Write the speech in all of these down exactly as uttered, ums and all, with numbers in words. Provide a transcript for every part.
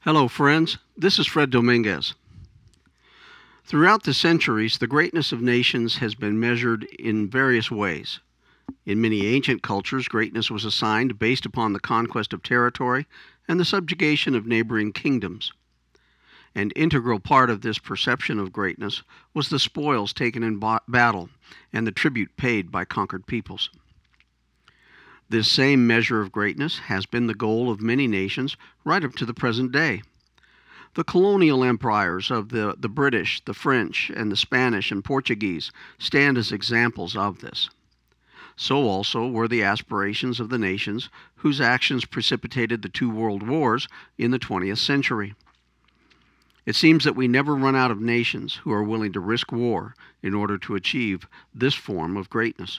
Hello, friends. This is Fred Dominguez. Throughout the centuries, the greatness of nations has been measured in various ways. In many ancient cultures, greatness was assigned based upon the conquest of territory and the subjugation of neighboring kingdoms. An integral part of this perception of greatness was the spoils taken in ba- battle and the tribute paid by conquered peoples. This same measure of greatness has been the goal of many nations right up to the present day. The colonial empires of the, the British, the French, and the Spanish and Portuguese stand as examples of this. So also were the aspirations of the nations whose actions precipitated the two world wars in the twentieth century. It seems that we never run out of nations who are willing to risk war in order to achieve this form of greatness.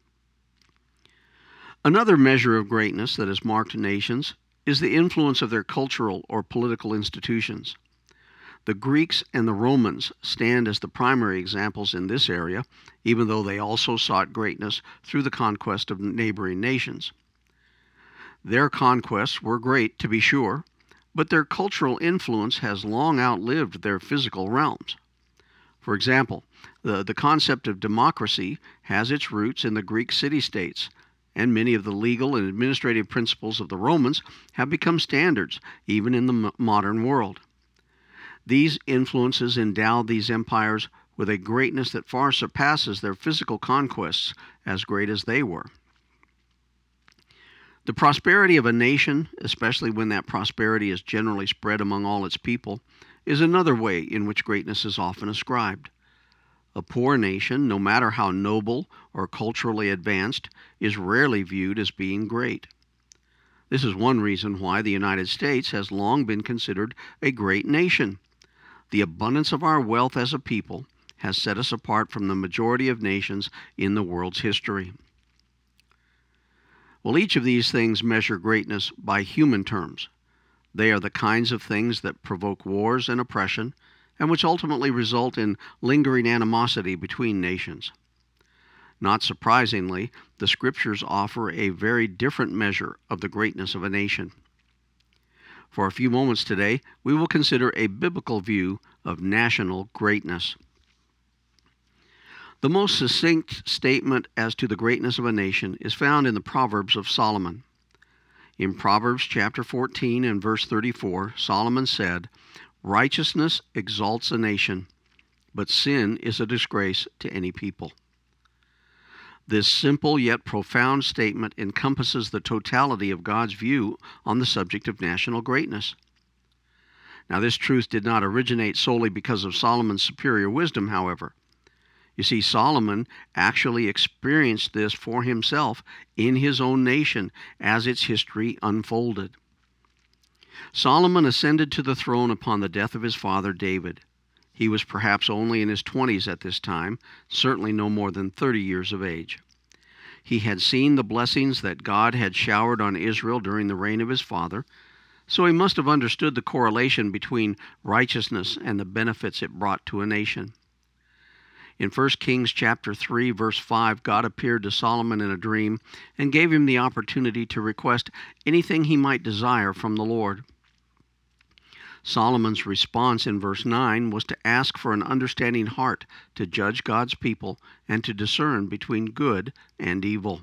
Another measure of greatness that has marked nations is the influence of their cultural or political institutions. The Greeks and the Romans stand as the primary examples in this area, even though they also sought greatness through the conquest of neighboring nations. Their conquests were great, to be sure, but their cultural influence has long outlived their physical realms. For example, the, the concept of democracy has its roots in the Greek city-states, and many of the legal and administrative principles of the Romans have become standards, even in the m- modern world. These influences endowed these empires with a greatness that far surpasses their physical conquests, as great as they were. The prosperity of a nation, especially when that prosperity is generally spread among all its people, is another way in which greatness is often ascribed. A poor nation, no matter how noble or culturally advanced, is rarely viewed as being great. This is one reason why the United States has long been considered a great nation. The abundance of our wealth as a people has set us apart from the majority of nations in the world's history. Well, each of these things measure greatness by human terms. They are the kinds of things that provoke wars and oppression, and which ultimately result in lingering animosity between nations. Not surprisingly, the Scriptures offer a very different measure of the greatness of a nation. For a few moments today, we will consider a biblical view of national greatness. The most succinct statement as to the greatness of a nation is found in the Proverbs of Solomon. In Proverbs chapter fourteen and verse thirty-four, Solomon said, "Righteousness exalts a nation, but sin is a disgrace to any people." This simple yet profound statement encompasses the totality of God's view on the subject of national greatness. Now, this truth did not originate solely because of Solomon's superior wisdom, however. You see, Solomon actually experienced this for himself in his own nation as its history unfolded. Solomon ascended to the throne upon the death of his father David. He was perhaps only in his twenties at this time, certainly no more than thirty years of age. He had seen the blessings that God had showered on Israel during the reign of his father, so he must have understood the correlation between righteousness and the benefits it brought to a nation. In First Kings chapter three, verse five, God appeared to Solomon in a dream and gave him the opportunity to request anything he might desire from the Lord. Solomon's response in verse nine was to ask for an understanding heart to judge God's people and to discern between good and evil.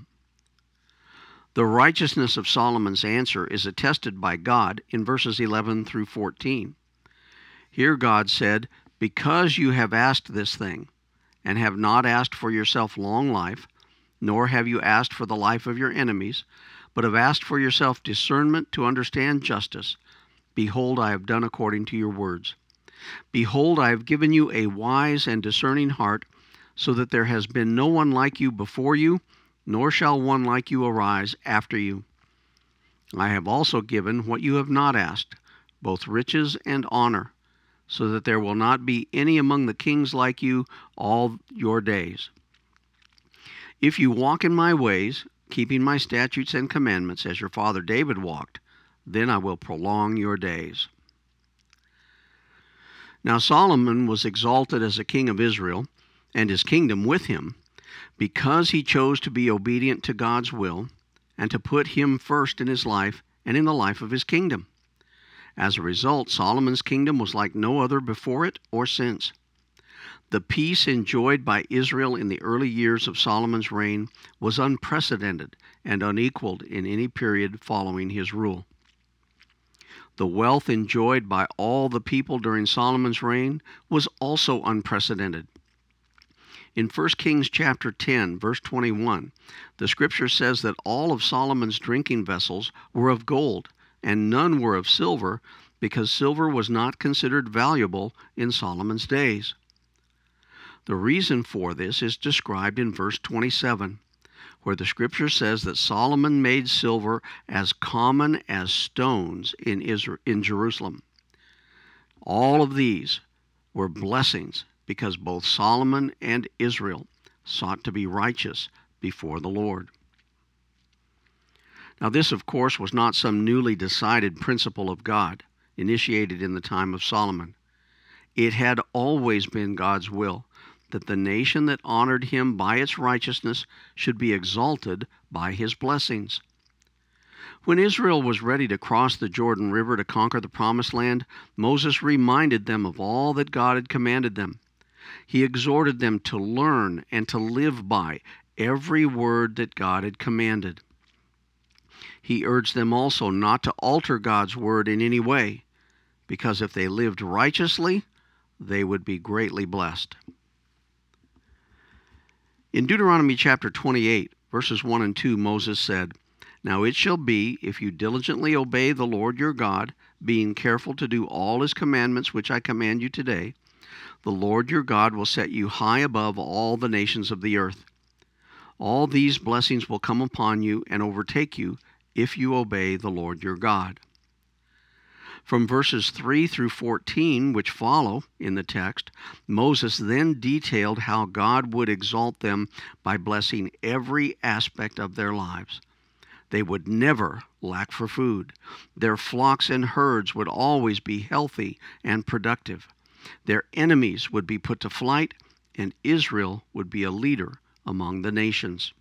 The righteousness of Solomon's answer is attested by God in verses eleven through fourteen. Here God said, "Because you have asked this thing, and have not asked for yourself long life, nor have you asked for the life of your enemies, but have asked for yourself discernment to understand justice, behold, I have done according to your words. Behold, I have given you a wise and discerning heart, so that there has been no one like you before you, nor shall one like you arise after you. I have also given what you have not asked, both riches and honor, so that there will not be any among the kings like you all your days. If you walk in my ways, keeping my statutes and commandments as your father David walked, then I will prolong your days." Now Solomon was exalted as a king of Israel, and his kingdom with him, because he chose to be obedient to God's will and to put him first in his life and in the life of his kingdom. As a result, Solomon's kingdom was like no other before it or since. The peace enjoyed by Israel in the early years of Solomon's reign was unprecedented and unequaled in any period following his rule. The wealth enjoyed by all the people during Solomon's reign was also unprecedented. In First Kings chapter ten, verse twenty-one, the scripture says that all of Solomon's drinking vessels were of gold, and none were of silver, because silver was not considered valuable in Solomon's days. The reason for this is described in verse twenty-seven, where the scripture says that Solomon made silver as common as stones in Israel, in Jerusalem. All of these were blessings because both Solomon and Israel sought to be righteous before the Lord. Now this, of course, was not some newly decided principle of God, initiated in the time of Solomon. It had always been God's will that the nation that honored him by its righteousness should be exalted by his blessings. When Israel was ready to cross the Jordan River to conquer the Promised Land, Moses reminded them of all that God had commanded them. He exhorted them to learn and to live by every word that God had commanded. He urged them also not to alter God's word in any way, because if they lived righteously, they would be greatly blessed. In Deuteronomy chapter twenty-eight, verses one and two, Moses said, "Now it shall be, if you diligently obey the Lord your God, being careful to do all his commandments which I command you today, the Lord your God will set you high above all the nations of the earth. All these blessings will come upon you and overtake you if you obey the Lord your God." From verses three through fourteen, which follow in the text, Moses then detailed how God would exalt them by blessing every aspect of their lives. They would never lack for food. Their flocks and herds would always be healthy and productive. Their enemies would be put to flight, and Israel would be a leader among the nations.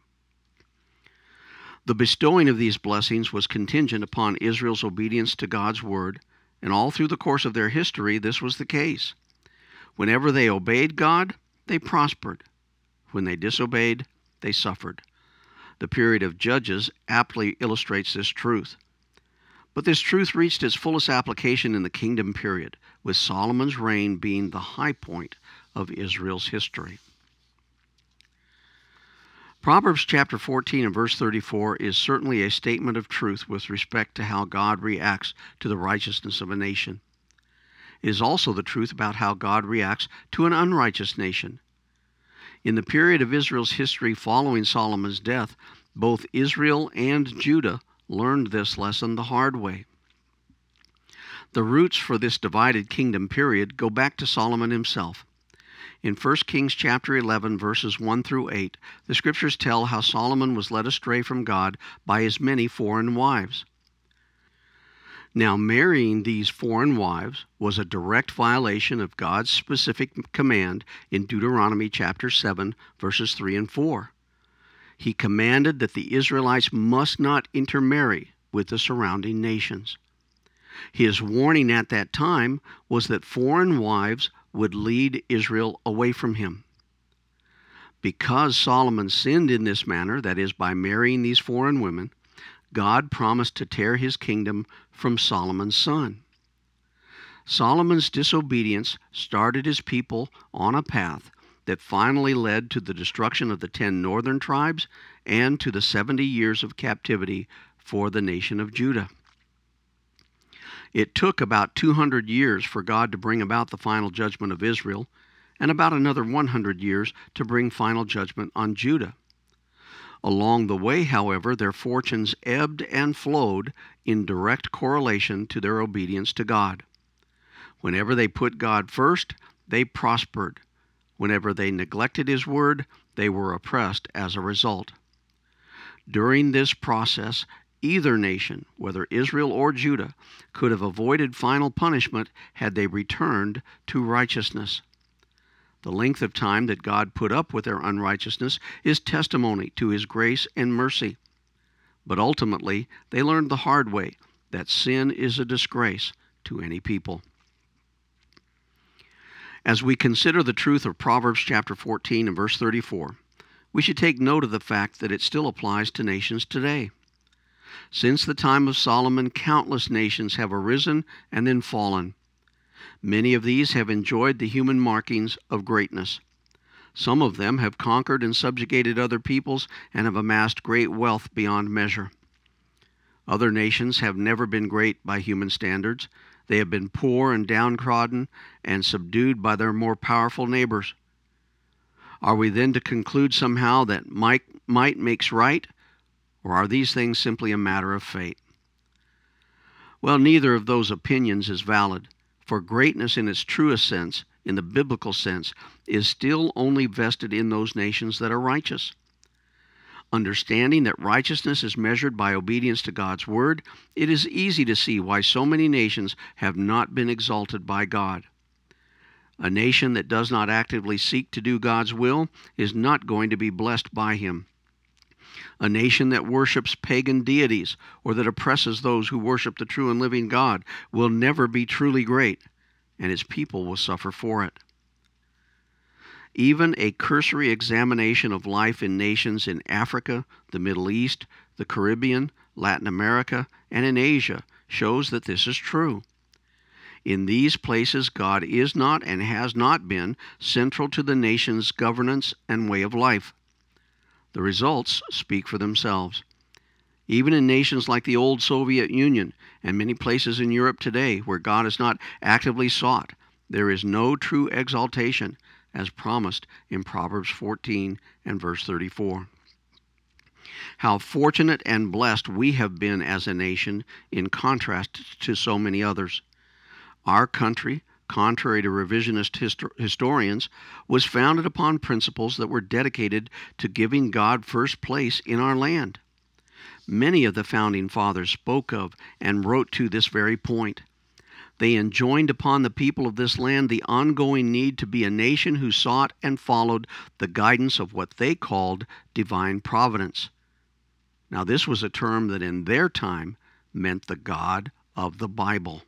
The bestowing of these blessings was contingent upon Israel's obedience to God's word, and all through the course of their history this was the case. Whenever they obeyed God, they prospered. When they disobeyed, they suffered. The period of Judges aptly illustrates this truth. But this truth reached its fullest application in the kingdom period, with Solomon's reign being the high point of Israel's history. Proverbs chapter fourteen and verse thirty-four is certainly a statement of truth with respect to how God reacts to the righteousness of a nation. It is also the truth about how God reacts to an unrighteous nation. In the period of Israel's history following Solomon's death, both Israel and Judah learned this lesson the hard way. The roots for this divided kingdom period go back to Solomon himself. In First Kings chapter eleven, verses one through eight, the scriptures tell how Solomon was led astray from God by his many foreign wives. Now, marrying these foreign wives was a direct violation of God's specific command in Deuteronomy chapter seven, verses three and four. He commanded that the Israelites must not intermarry with the surrounding nations. His warning at that time was that foreign wives would lead Israel away from him. Because Solomon sinned in this manner, that is, by marrying these foreign women, God promised to tear his kingdom from Solomon's son. Solomon's disobedience started his people on a path that finally led to the destruction of the ten northern tribes and to the seventy years of captivity for the nation of Judah. It took about two hundred years for God to bring about the final judgment of Israel, and about another one hundred years to bring final judgment on Judah. Along the way, however, their fortunes ebbed and flowed in direct correlation to their obedience to God. Whenever they put God first, they prospered. Whenever they neglected his word, they were oppressed as a result. During this process, either nation, whether Israel or Judah, could have avoided final punishment had they returned to righteousness. The length of time that God put up with their unrighteousness is testimony to his grace and mercy. But ultimately, they learned the hard way that sin is a disgrace to any people. As we consider the truth of Proverbs chapter fourteen and verse thirty-four, we should take note of the fact that it still applies to nations today. Since the time of Solomon, countless nations have arisen and then fallen. Many of these have enjoyed the human markings of greatness. Some of them have conquered and subjugated other peoples and have amassed great wealth beyond measure. Other nations have never been great by human standards. They have been poor and downtrodden and subdued by their more powerful neighbors. Are we then to conclude somehow that might, might makes right, or are these things simply a matter of fate? Well, neither of those opinions is valid, for greatness in its truest sense, in the biblical sense, is still only vested in those nations that are righteous. Understanding that righteousness is measured by obedience to God's word, it is easy to see why so many nations have not been exalted by God. A nation that does not actively seek to do God's will is not going to be blessed by Him. A nation that worships pagan deities or that oppresses those who worship the true and living God will never be truly great, and its people will suffer for it. Even a cursory examination of life in nations in Africa, the Middle East, the Caribbean, Latin America, and in Asia shows that this is true. In these places, God is not and has not been central to the nation's governance and way of life. The results speak for themselves. Even in nations like the old Soviet Union and many places in Europe today where God is not actively sought, there is no true exaltation as promised in Proverbs fourteen and verse thirty-four. How fortunate and blessed we have been as a nation in contrast to so many others. Our country, contrary to revisionist histor- historians, was founded upon principles that were dedicated to giving God first place in our land. Many of the founding fathers spoke of and wrote to this very point. They enjoined upon the people of this land the ongoing need to be a nation who sought and followed the guidance of what they called divine providence. Now, this was a term that in their time meant the God of the Bible.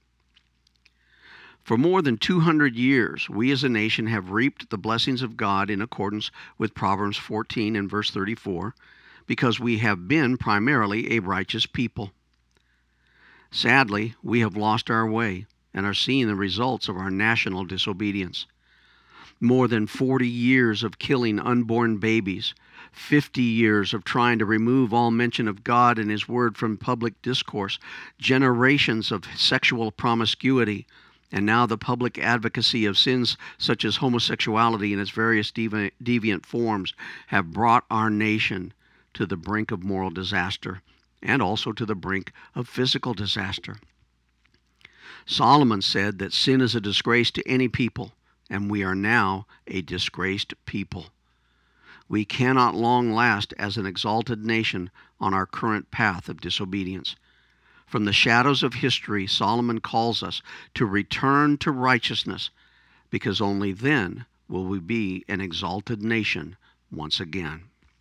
For more than two hundred years, we as a nation have reaped the blessings of God in accordance with Proverbs fourteen and verse thirty-four, because we have been primarily a righteous people. Sadly, we have lost our way and are seeing the results of our national disobedience. More than forty years of killing unborn babies, fifty years of trying to remove all mention of God and His Word from public discourse, generations of sexual promiscuity, and now the public advocacy of sins such as homosexuality in its various devi- deviant forms have brought our nation to the brink of moral disaster, and also to the brink of physical disaster. Solomon said that sin is a disgrace to any people, and we are now a disgraced people. We cannot long last as an exalted nation on our current path of disobedience. From the shadows of history, Solomon calls us to return to righteousness, because only then will we be an exalted nation once again.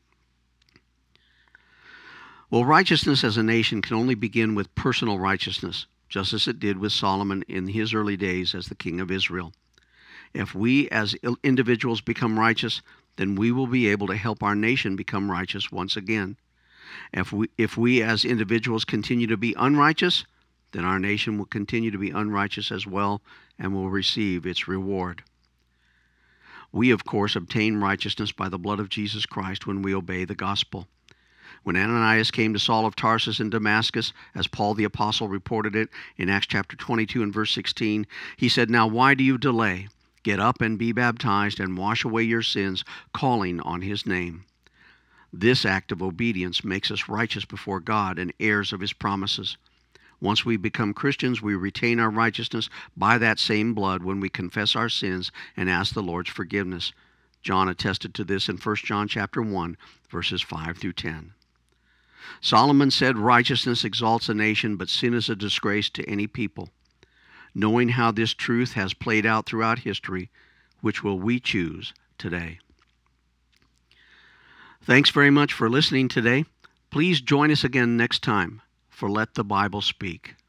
Well, righteousness as a nation can only begin with personal righteousness, just as it did with Solomon in his early days as the king of Israel. If we as individuals become righteous, then we will be able to help our nation become righteous once again. If we, if we as individuals continue to be unrighteous, then our nation will continue to be unrighteous as well and will receive its reward. We, of course, obtain righteousness by the blood of Jesus Christ when we obey the gospel. When Ananias came to Saul of Tarsus in Damascus, as Paul the Apostle reported it in Acts chapter twenty-two and verse sixteen, he said, "Now why do you delay? Get up and be baptized and wash away your sins, calling on His name." This act of obedience makes us righteous before God and heirs of His promises. Once we become Christians, we retain our righteousness by that same blood when we confess our sins and ask the Lord's forgiveness. John attested to this in First John chapter one, verses five through ten. Solomon said, "Righteousness exalts a nation, but sin is a disgrace to any people." Knowing how this truth has played out throughout history, which will we choose today? Thanks very much for listening today. Please join us again next time for let the Bible speak.